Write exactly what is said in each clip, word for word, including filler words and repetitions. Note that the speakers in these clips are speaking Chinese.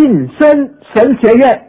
晋升神学院。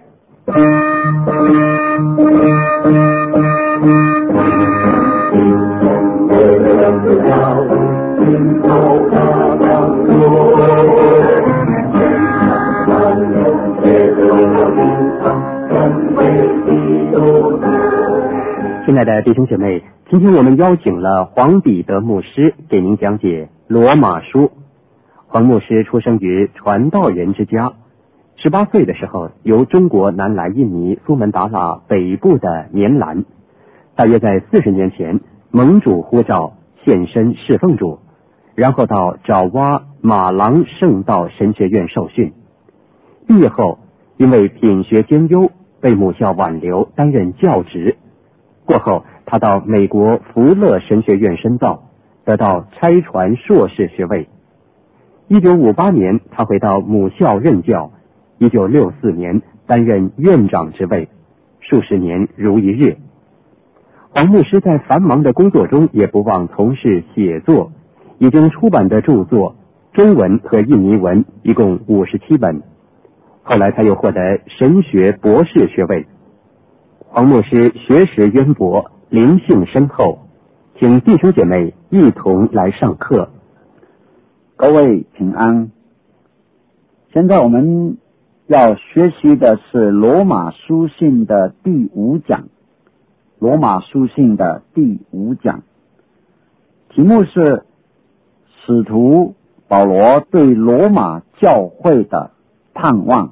亲爱的弟兄姐妹，今天我们邀请了黄彼得牧师给您讲解罗马书。黄牧师出生于传道人之家，十八岁的时候由中国南来印尼苏门答腊北部的棉兰，大约在四十年前蒙主呼召献身侍奉主，然后到爪哇马郎圣道神学院受训。毕业后因为品学兼优被母校挽留担任教职，过后他到美国福勒神学院深造，得到差传硕士学位。一九五八年他回到母校任教，一九六四年担任院长职位，数十年如一日。黄牧师在繁忙的工作中也不忘从事写作，已经出版的著作中文和印尼文一共五十七本。后来他又获得神学博士学位。黄牧师学识渊博，灵性深厚，请弟兄姐妹一同来上课。 各位平安。现在我们要学习的是罗马书信的第五讲，罗马书信的第五讲，题目是使徒保罗对罗马教会的盼望。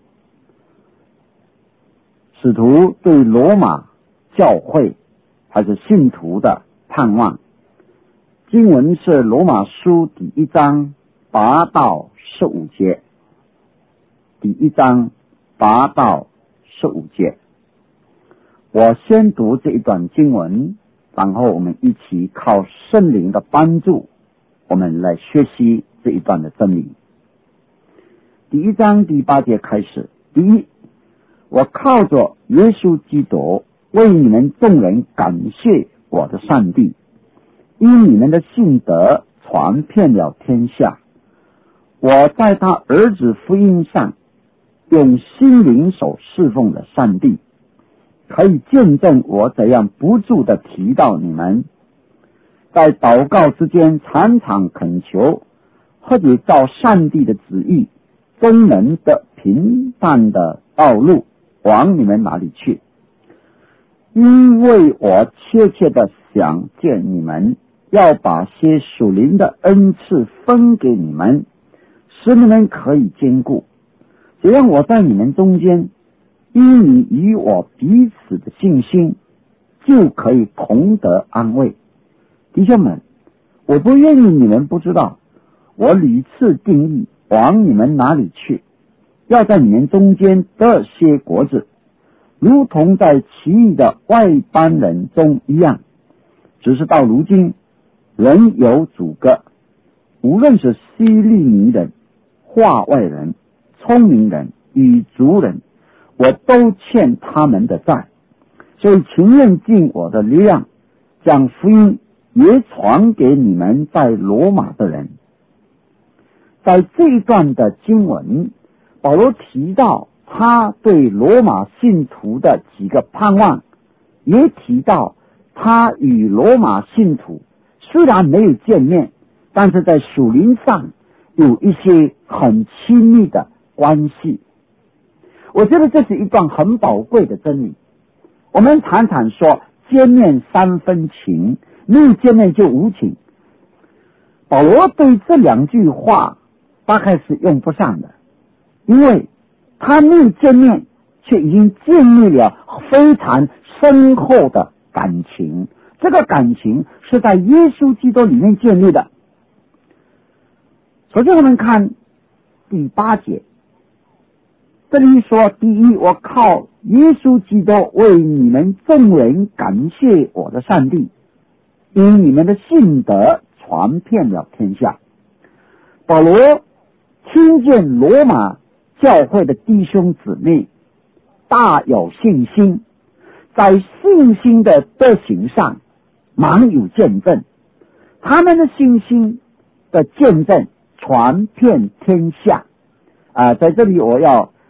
使徒对罗马教会还是信徒的盼望。经文是罗马书第一章八到十五节，第一章八到十五节。我先读这一段经文，然后我们一起靠圣灵的帮助，我们来学习这一段的真理。第一章第八节开始，第一，我靠着耶稣基督为你们众人感谢我的上帝，因你们的信德传遍了天下。我在他儿子福音上用心灵所侍奉的上帝，可以见证我怎样不住地提到你们，在祷告之间常常恳求，或者照上帝的旨意，终能的平淡的道路往你们哪里去，因为我切切的想见你们，要把些属灵的恩赐分给你们，使你们可以坚固，这样我在你们中间，因你与我彼此的信心，就可以同得安慰。弟兄们，我不愿意你们不知道，我屡次定义往你们哪里去，要在你们中间得些果子，如同在其余的外邦人中一样。只是到如今仍有阻隔，无论是希利尼人、化外人、聪明人、与族人，我都欠他们的债，所以情愿尽我的力量，将福音也传给你们在罗马的人。在这一段的经文，保罗提到他对罗马信徒的几个盼望，也提到他与罗马信徒虽然没有见面，但是在属灵上有一些很亲密的关系。我觉得这是一段很宝贵的真理。我们常常说见面三分情，没有见面就无情。保罗对这两句话大概是用不上的，因为他没有见面，却已经建立了非常深厚的感情。这个感情是在耶稣基督里面建立的。首先我们看第八节，这里说，第一，我靠耶稣基督为你们众人感谢我的上帝，因你们的信德传遍了天下。保罗听见罗马教会的弟兄姊妹大有信心，在信心的德行上满有见证，他们的信心的见证传遍天下。啊、呃，在这里我要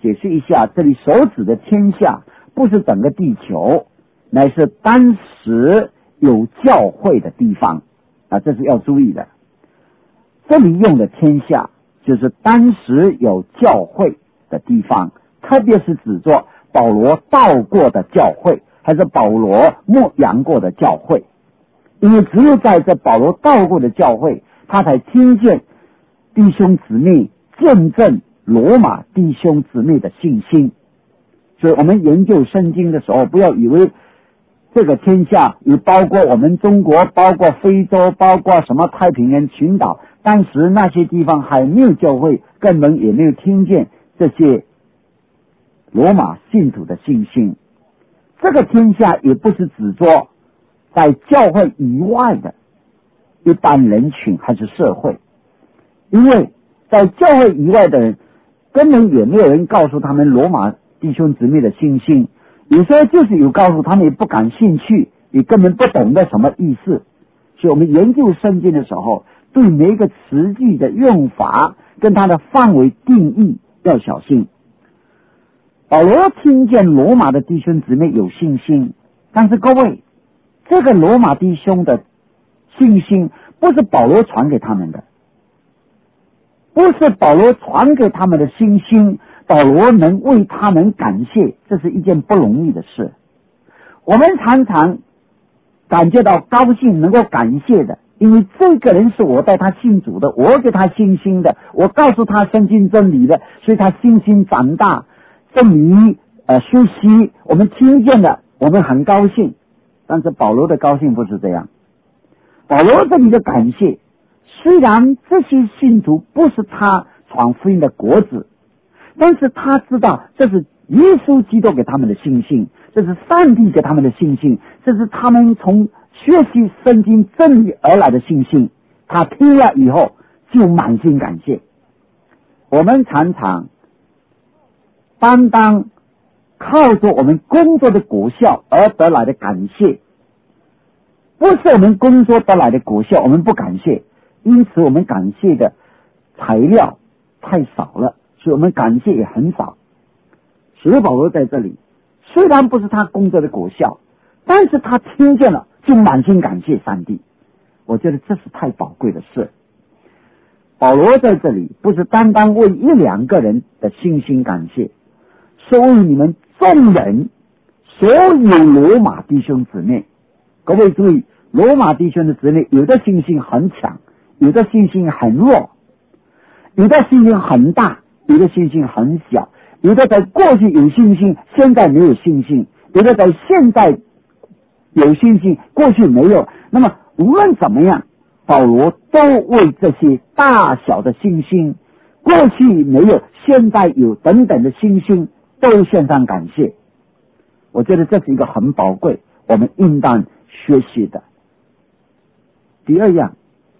解释一下，这里所指的天下不是整个地球，乃是当时有教会的地方啊，这是要注意的。这里用的天下就是当时有教会的地方，特别是指着保罗到过的教会，还是保罗牧养过的教会。因为只有在这保罗到过的教会，他才听见弟兄姊妹见证罗马弟兄姊妹的信心。所以我们研究圣经的时候，不要以为这个天下也包括我们中国，包括非洲，包括什么太平洋群岛，当时那些地方还没有教会，根本也没有听见这些罗马信徒的信心。这个天下也不是指着在教会以外的一般人群还是社会，因为在教会以外的人根本也没有人告诉他们罗马弟兄姊妹的信心，有时候就是有告诉他们也不感兴趣，也根本不懂得什么意思。所以我们研究圣经的时候，对每一个词句的用法跟它的范围定义要小心。保罗听见罗马的弟兄姊妹有信心，但是各位，这个罗马弟兄的信心不是保罗传给他们的，不是保罗传给他们的信心，保罗能为他们感谢，这是一件不容易的事。我们常常感觉到高兴，能够感谢的，因为这个人是我带他信主的，我给他信心的，我告诉他圣经真理的，所以他信心长大，正于呃学习，我们听见了，我们很高兴。但是保罗的高兴不是这样，保罗这里的感谢，虽然这些信徒不是他传福音的果子，但是他知道这是耶稣基督给他们的信心，这是上帝给他们的信心，这是他们从学习圣经真理而来的信心。他听了以后就满心感谢。我们常常单单靠着我们工作的果效而得来的感谢，不是我们工作得来的果效，我们不感谢，因此我们感谢的材料太少了，所以我们感谢也很少。使徒保罗在这里，虽然不是他工作的果效，但是他听见了就满心感谢上帝。我觉得这是太宝贵的事。保罗在这里不是单单为一两个人的信心感谢，是为你们众人，所有罗马弟兄姊妹。各位注意，罗马弟兄的姊妹有的信心很强，有的信心很弱，有的信心很大，有的信心很小，有的在过去有信心，现在没有信心，有的在现在有信心，过去没有。那么无论怎么样，保罗都为这些大小的信心，过去没有现在有等等的信心，都献上感谢。我觉得这是一个很宝贵，我们应当学习的。第二样，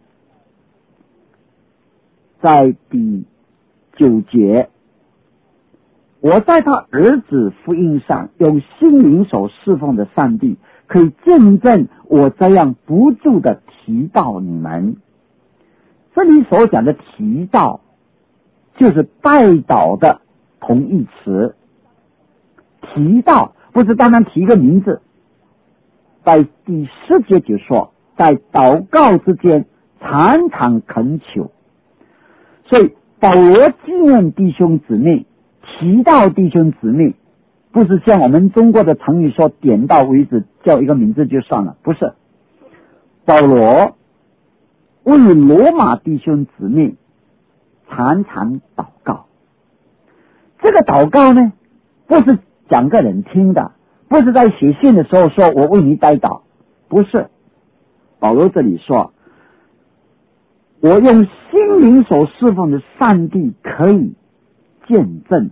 在第九节，我在他儿子福音上用心灵所侍奉的上帝，可以见证我这样不住的提到你们。这里所讲的提到，就是代祷的同义词。提到不是单单提一个名字，在第十节就说，在祷告之间常常恳求。所以保罗纪念弟兄姊妹，提到弟兄姊妹，不是像我们中国的成语说点到为止，叫一个名字就算了，不是。保罗为罗马弟兄姊妹常常祷告。这个祷告呢，不是讲个人听的，不是在写信的时候说我为你代祷，不是。保罗这里说，我用心灵所侍奉的上帝可以见证。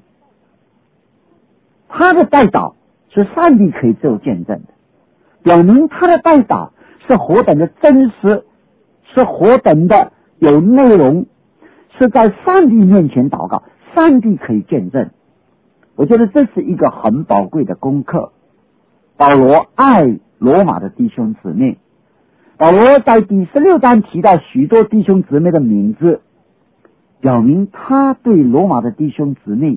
他的代祷是上帝可以做见证的，表明他的代祷是何等的真实，是何等的有内容，是在上帝面前祷告，上帝可以见证。我觉得这是一个很宝贵的功课。保罗爱罗马的弟兄姊妹，保罗在第十六章提到许多弟兄姊妹的名字，表明他对罗马的弟兄姊妹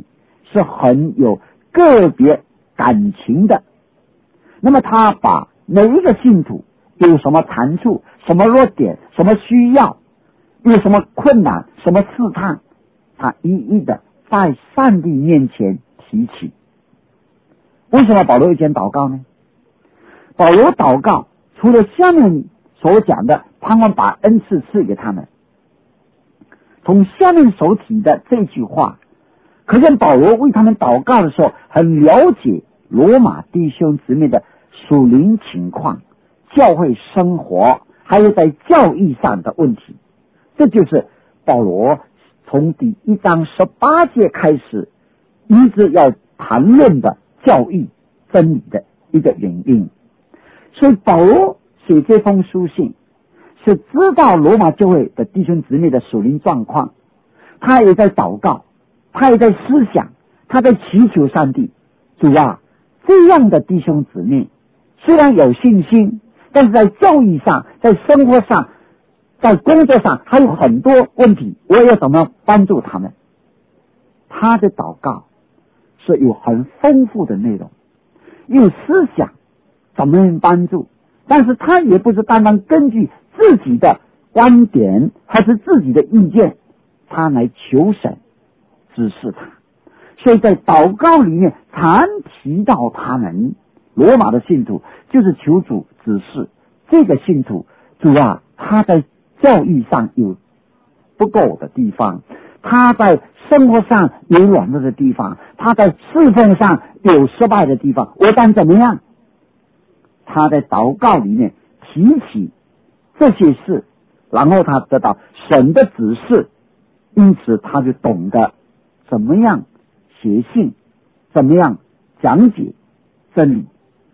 是很有个别感情的。那么他把每一个信徒有什么长处、什么弱点、什么需要、有什么困难、什么试探，他一一的在上帝面前提起。为什么保罗要先祷告呢？保罗祷告除了下面所讲的盼望把恩赐赐给他们，从下面所提的这句话可见保罗为他们祷告的时候很了解罗马弟兄姊妹的属灵情况、教会生活，还有在教义上的问题。这就是保罗从第一章十八节开始一直要谈论的教义真理的一个原因。所以保罗写这封书信是知道罗马教会的弟兄姊妹的属灵状况，他也在祷告，他也在思想，他在祈求上帝，主啊，这样的弟兄姊妹虽然有信心，但是在教育上、在生活上、在工作上还有很多问题，我要怎么帮助他们？他的祷告是有很丰富的内容，有思想怎么样帮助，但是他也不是单单根据自己的观点还是自己的意见，他来求神指示他。所以在祷告里面常提到他们罗马的信徒，就是求主指示这个信徒，主啊，他在教育上有不够的地方，他在生活上有软弱的地方，他在侍奉上有失败的地方，我当怎么样？他在祷告里面提起这些事，然后他得到神的指示，因此他就懂得怎么样写信，怎么样讲解真理。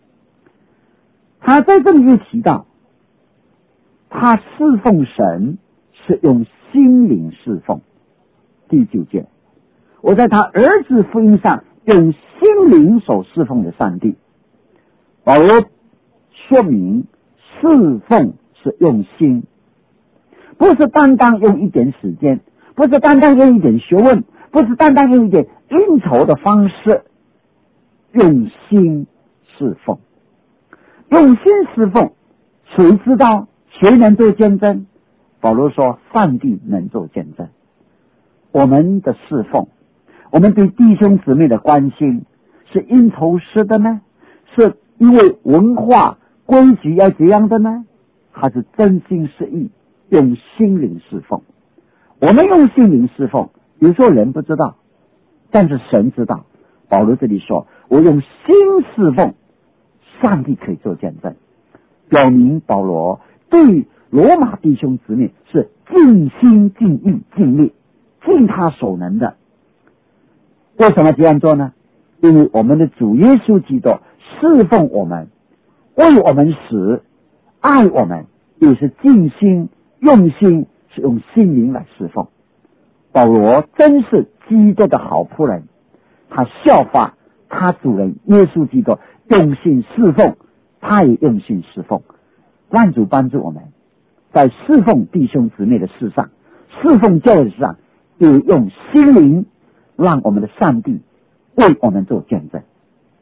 他在这里就提到他侍奉神是用心灵侍奉。第九节，我在他儿子福音上用心灵所侍奉的上帝。保罗说明侍奉是用心，不是单单用一点时间，不是单单用一点学问，不是单单用一点应酬的方式，用心侍奉。用心侍奉，谁知道谁能做见证？保罗说上帝能做见证。我们的侍奉，我们对弟兄姊妹的关心，是应酬式的呢？是因为文化规矩要这样的呢？还是真心实意用心灵侍奉？我们用心灵侍奉，有时候人不知道，但是神知道。保罗这里说我用心侍奉，上帝可以做见证，表明保罗对罗马弟兄姊妹是尽心尽意尽力尽他所能的。为什么这样做呢？因为我们的主耶稣基督侍奉我们，为我们死，爱我们，也是尽心用心，是用心灵来侍奉。保罗真是基督的好仆人，他效法他主人耶稣基督用心侍奉，他也用心侍奉。愿主帮助我们在侍奉弟兄姊妹的事上，侍奉教会的事上，也用心灵让我们的上帝为我们做见证。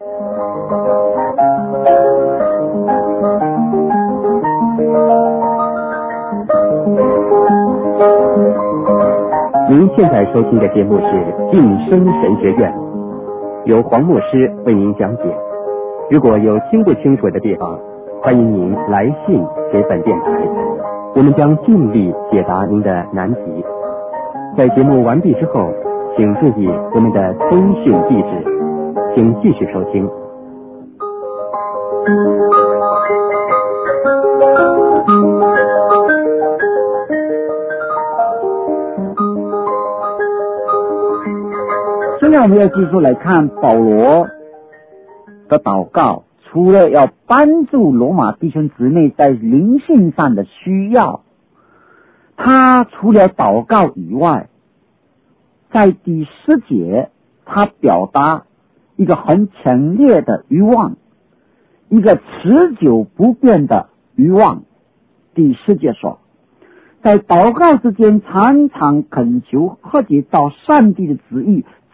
您现在收听的节目是《晋升神学院》，由黄牧师为您讲解。如果有听不清楚的地方，欢迎您来信给本电台，我们将尽力解答您的难题。在节目完毕之后，请注意我们的通讯地址，请继续收听。 现在我们要继续来看保罗的祷告，除了要帮助罗马弟兄姊妹在灵性上的需要，他除了祷告以外，在第十节他表达一个很强烈的欲望，一个持久不变的欲望。第十节说，在祷告之间常常恳求，或者照上帝的旨意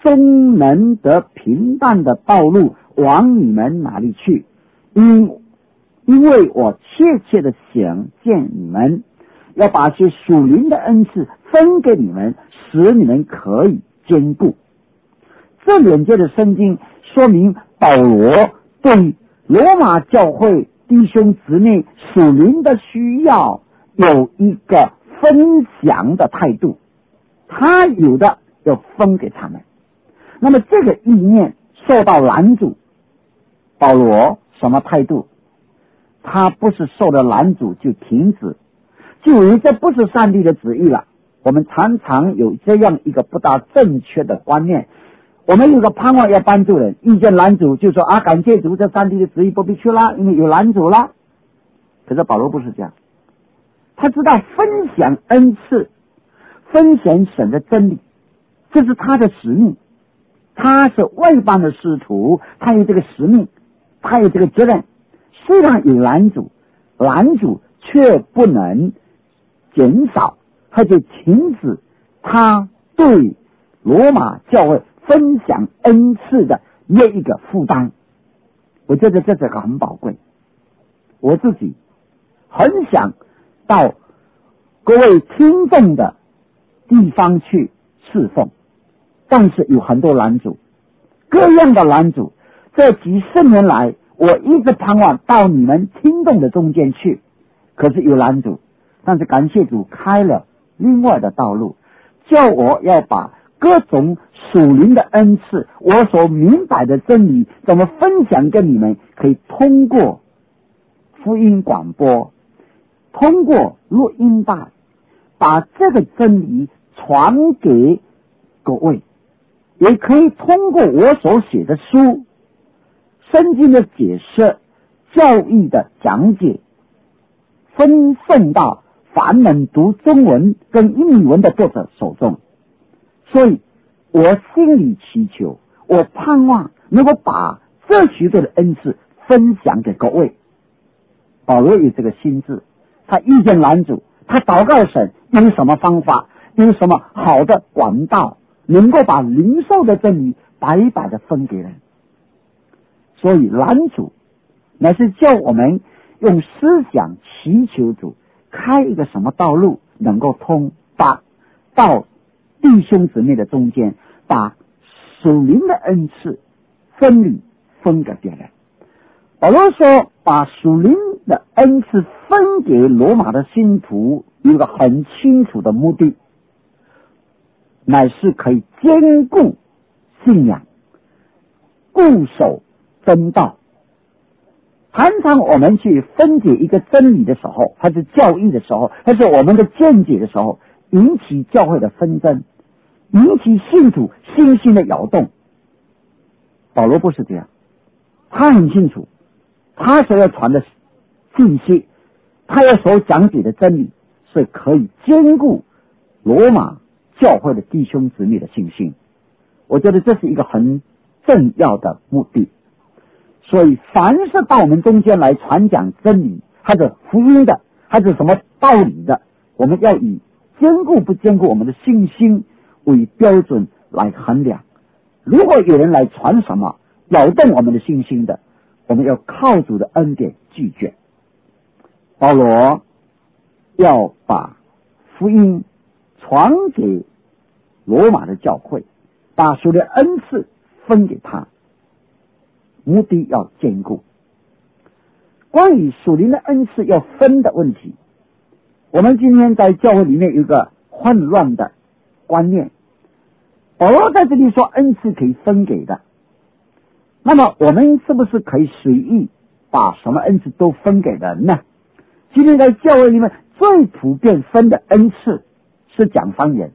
终能得平淡的道路往你们哪里去？因因为我切切的想见你们，要把些属灵的恩赐分给你们，使你们可以兼顾。这两节的圣经说明保罗对罗马教会弟兄姊妹属灵的需要有一个分享的态度，他有的要分给他们。那么这个意念受到拦阻，保罗什么态度？他不是受了拦阻就停止，就以为这不是上帝的旨意了。我们常常有这样一个不大正确的观念，我们有个盼望要帮助人，遇见拦阻就说啊，感谢主，这上帝的旨意不必去啦，因为有拦阻啦。可是保罗不是这样，他知道分享恩赐，分享神的真理，这是他的使命。他是外邦的使徒，他有这个使命，他有这个责任。虽然有拦阻，拦阻却不能减少，他就停止他对罗马教会分享恩赐的那一个负担。我觉得这是个很宝贵，我自己很想到各位听众的地方去侍奉，但是有很多拦阻，各样的拦阻。这几十年来，我一直盼望到你们听众的中间去，可是有拦阻。但是感谢主开了另外的道路，叫我要把各种属灵的恩赐，我所明白的真理怎么分享给你们，可以通过福音广播，通过录音带，把这个真理传给各位，也可以通过我所写的书、圣经的解释、教义的讲解，分送到凡能读中文跟英语文的作者手中。所以我心里祈求，我盼望能够把这许多的恩赐分享给各位。保罗有这个心志，他遇见拦阻，他祷告神有什么方法，有什么好的管道，能够把灵受的真理白白的分给人。所以拦阻乃是叫我们用思想祈求主开一个什么道路，能够通把到弟兄姊妹的中间，把属灵的恩赐分理分给别人。保罗说把属灵的恩赐分给罗马的信徒，有一个很清楚的目的，乃是可以兼顾信仰，固守真道。常常我们去分解一个真理的时候，还是教义的时候，还是我们的见解的时候，引起教会的纷争，引起信徒信心的摇动。保罗不是这样，他很清楚，他所要传的信息，他要所讲解的真理，是可以兼顾罗马教会的弟兄姊妹的信心。我觉得这是一个很重要的目的。所以凡是到我们中间来传讲真理，还是福音的，还是什么道理的，我们要以兼顾不兼顾我们的信心为标准来衡量。如果有人来传什么扰动我们的信心的，我们要靠主的恩典拒绝。保罗要把福音传给罗马的教会，把属灵恩赐分给他，目的要兼顾。关于属灵的恩赐要分的问题，我们今天在教会里面有一个混乱的观念。保罗在这里说恩赐可以分给的，那么我们是不是可以随意把什么恩赐都分给人呢？今天在教会里面最普遍分的恩赐是讲方言，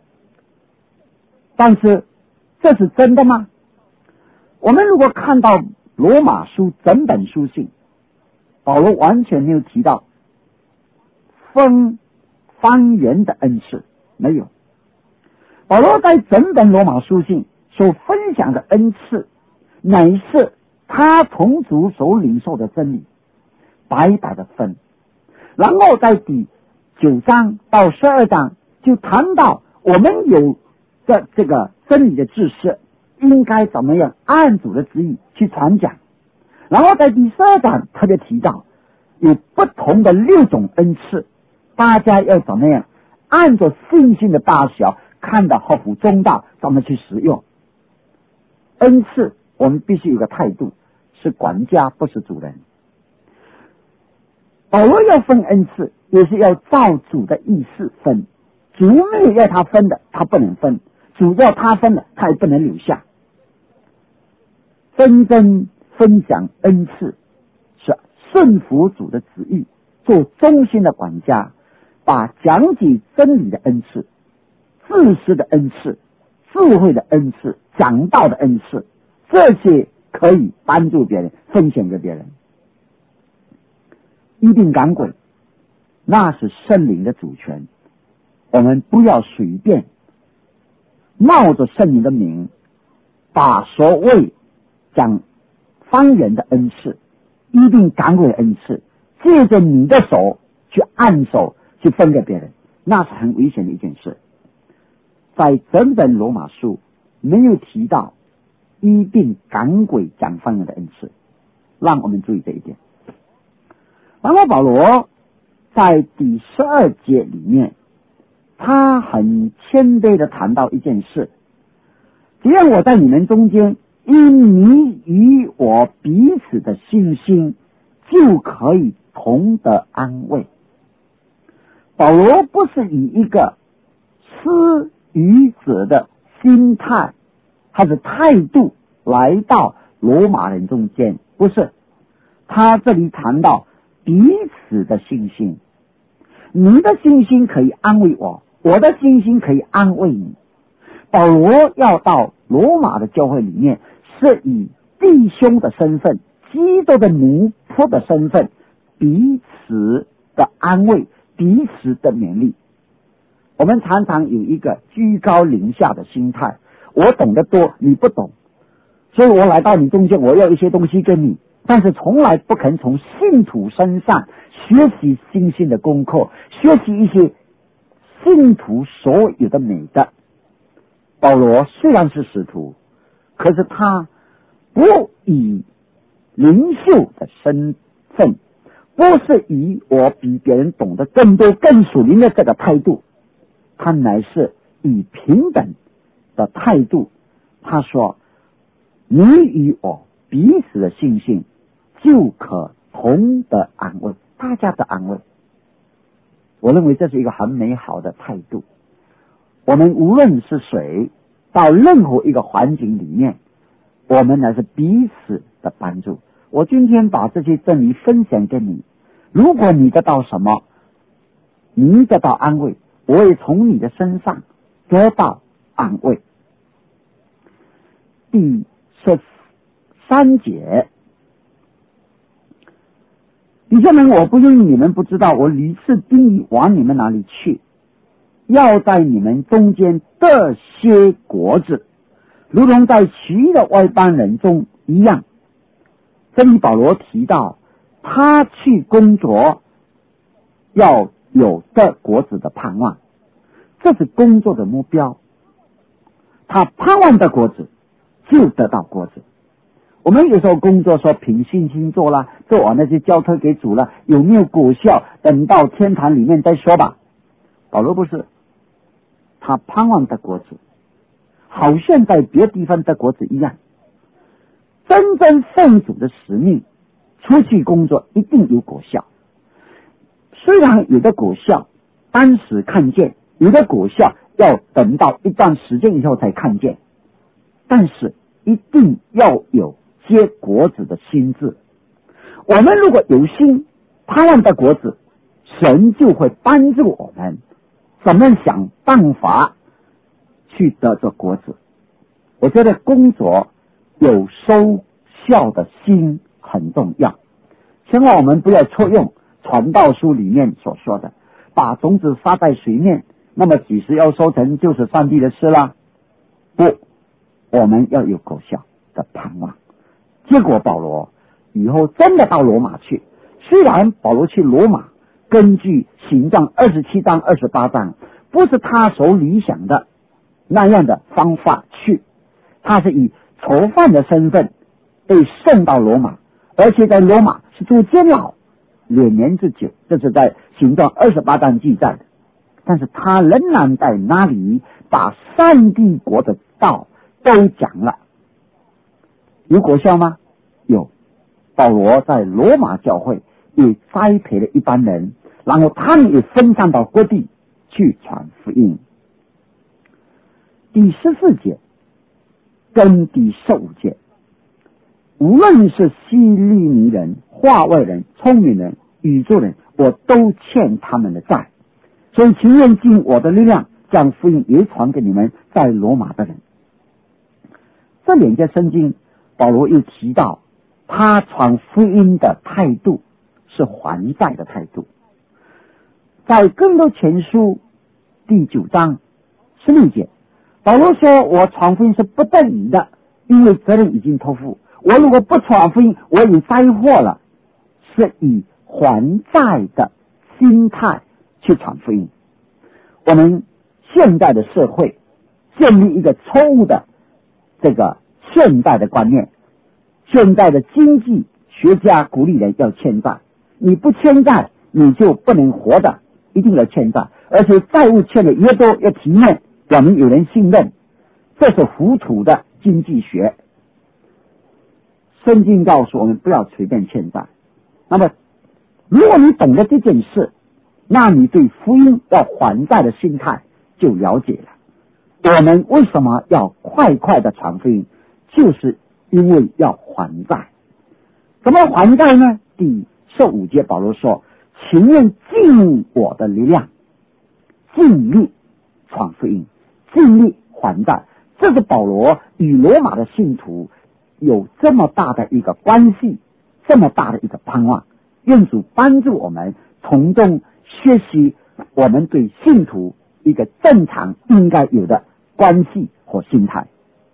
但是这是真的吗？我们如果看到罗马书整本书信，保罗完全没有提到分方言的恩赐，没有。保罗在整本罗马书信所分享的恩赐，乃是他从主所领受的真理，白白的分。然后在第九章到十二章就谈到我们有的这个真理的知识， 应该怎么样按主的旨意去传讲。然后在第十二章特别提到有不同的六种恩赐，大家要怎么样按照信心的大小看得合乎中道，怎么去使用恩赐。我们必须有个态度，是管家不是主人。保罗要分恩赐，也是要照主的意思分，主没有要他分的他不能分，主要他分的他也不能留下。真正分享恩赐是顺服主的旨意，做忠心的管家，把讲解真理的恩赐、知识的恩赐、智慧的恩赐、讲道的恩赐，这些可以帮助别人，分享给别人。一定赶鬼，那是圣灵的主权，我们不要随便冒着圣灵的名，把所谓讲方言的恩赐、一定赶鬼的恩赐，借着你的手去按手去分给别人，那是很危险的一件事。在整本罗马书没有提到一定赶鬼讲方言的恩赐，让我们注意这一点。然后保罗在第十二节里面，他很谦卑的谈到一件事，只要我在你们中间，因你与我彼此的信心，就可以同得安慰。保罗不是以一个施予者的心态还是态度来到罗马人中间，不是，他这里谈到彼此的信心，你的信心可以安慰我，我的信心可以安慰你。保罗要到罗马的教会里面，是以弟兄的身份、基督的奴仆的身份，彼此的安慰，彼此的勉励。我们常常有一个居高临下的心态，我懂得多，你不懂，所以我来到你中间，我要一些东西跟你，但是从来不肯从信徒身上学习信心的功课，学习一些信徒所有的美德。保罗虽然是使徒，可是他不以领袖的身份，不是以我比别人懂得更多更属灵的这个态度，他乃是以平等的态度。他说你与我彼此的信心，就可同得安慰，大家的安慰。我认为这是一个很美好的态度。我们无论是谁，到任何一个环境里面，我们乃是彼此的帮助。我今天把这些真理分享给你，如果你得到什么，你得到安慰，我也从你的身上得到安慰。第十三节，弟兄们，我不愿意你们不知道，我屡次定义往你们那里去，要在你们中间得些果子，如同在其余的外邦人中一样。这里保罗提到他去工作要有得果子的盼望，这是工作的目标。他盼望得果子，就得到果子。我们有时候工作说凭信心做了，做完那些交托给主了，有没有果效，等到天堂里面再说吧。保罗不是，他盼望得果子，好像在别地方得果子一样。真正奉主的使命出去工作，一定有果效。虽然有的果效当时看见，有的果效要等到一段时间以后才看见，但是一定要有结果子的心智。我们如果有心盼望得果子，神就会帮助我们怎么想办法去得着果子。我觉得工作有收效的心很重要，千万我们不要错用传道书里面所说的把种子撒在水面，那么几时要收成就是上帝的事啦。不，我们要有果效的盼望。结果保罗以后真的到罗马去，虽然保罗去罗马根据行传二十七章二十八章不是他所理想的那样的方法去， 他是以囚犯的身份被送到罗马，而且在罗马是住监牢两年之久，这是在行传二十八章记载的。但是他仍然在那里把上帝国的道都讲了。有果效吗？有。保罗在罗马教会也栽培了一班人，然后他们也分散到各地去传福音。第十四节跟第十五节，无论是希利尼人、化外人、聪明人、宇宙人，我都欠他们的债，所以情愿尽我的力量将福音也传给你们在罗马的人。这两节圣经保罗又提到他传福音的态度是还债的态度。在哥林多前书第九章十六节，保罗说，我传福音是不得已的，因为责任已经托付，我如果不传福音，我已灾祸了，是以还债的心态去传福音。我们现代的社会建立一个错误的这个现代的观念，现代的经济学家鼓励人要欠债，你不欠债你就不能活的，一定要欠债，而且债务欠的越多越体面，表明有人信任，这是糊涂的经济学。圣经告诉我们不要随便欠债。那么如果你懂得这件事，那你对福音要还债的心态就了解了。我们为什么要快快的传福音，就是因为要还债。怎么还债呢？第十五节保罗说，情愿尽我的力量，尽力传福音，尽力还债。这是保罗与罗马的信徒有这么大的一个关系，这么大的一个盼望。愿主帮助我们从中学习我们对信徒一个正常应该有的关系和心态。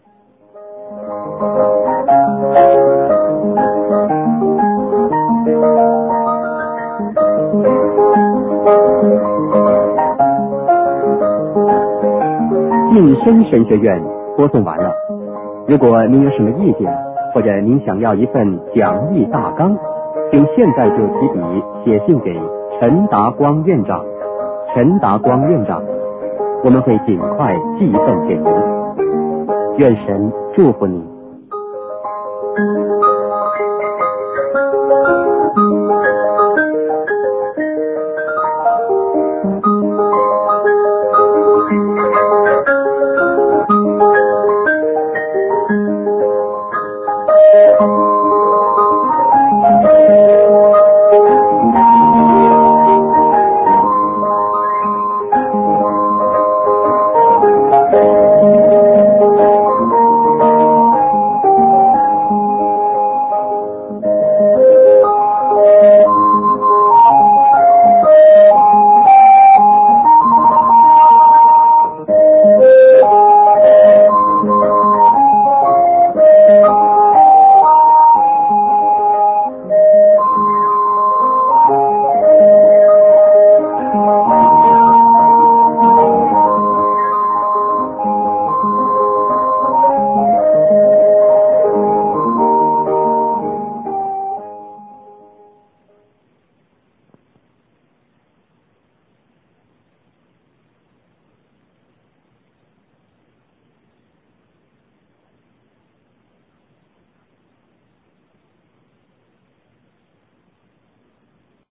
晋升神学院播送完了。如果您有什么意见，或者您想要一份讲义大纲，请现在就提笔写信给陈达光院长。陈达光院长，我们会尽快寄送给您。愿神祝福您。